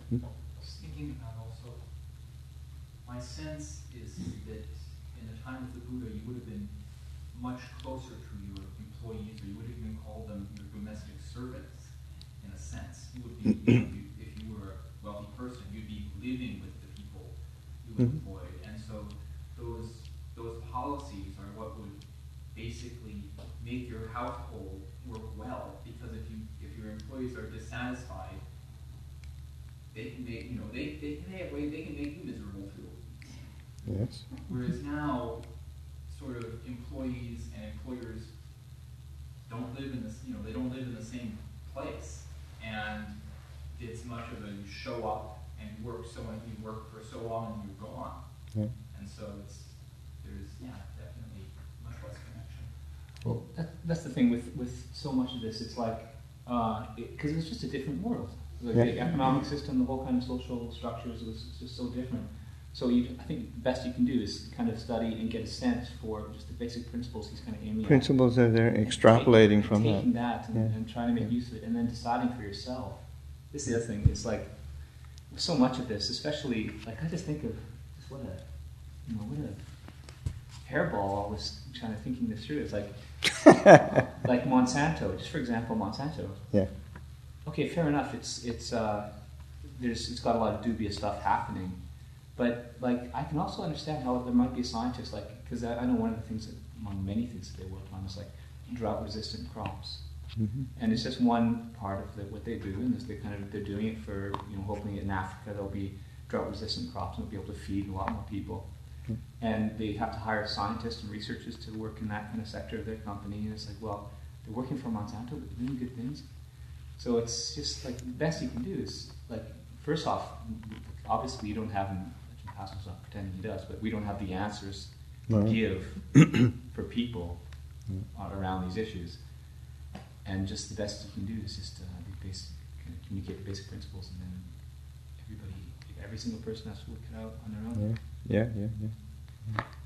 Just thinking about also, my sense is that in the time of the Buddha, you would have been much closer to your employees, or you would have even called them your domestic servants, in a sense. You would be, if you were a wealthy person, you'd be living with the people you employed. And so those policies are what would basically make your household work well, because if your employees are dissatisfied, they can make they can make you miserable too. Yes. Whereas now, sort of employees and employers don't live in this, they don't live in the same place, and it's much of a you show up and you work for so long and you're gone, and so there's definitely much less connection. Well, that's the thing with so much of this. It's like because it's just a different world. The economic system, the whole kind of social structures was just so different. So I think the best you can do is kind of study and get a sense for just the basic principles he's kind of aiming at. Principles are there, extrapolating from that. Taking that and trying to make use of it, and then deciding for yourself. This is the other thing. It's like so much of this, especially like I just think of just what a hairball I was kind of thinking this through. It's like like Monsanto. Just for example, Monsanto. Yeah. Okay, fair enough. It's got a lot of dubious stuff happening, but like I can also understand how there might be a scientist, like, because I know one of the things among many things that they work on is like drought-resistant crops, and it's just one part of what they do, and they're doing it for hoping in Africa there'll be drought-resistant crops and they'll be able to feed a lot more people, and they have to hire scientists and researchers to work in that kind of sector of their company, and it's like, well, they're working for Monsanto, but they're doing good things. So it's just like the best you can do is like, first off, obviously you don't have, and Jim Pascal's not pretending he does, but we don't have the answers to give for people around these issues. And just the best you can do is just communicate the basic principles, and then every single person has to work it out on their own. Yeah.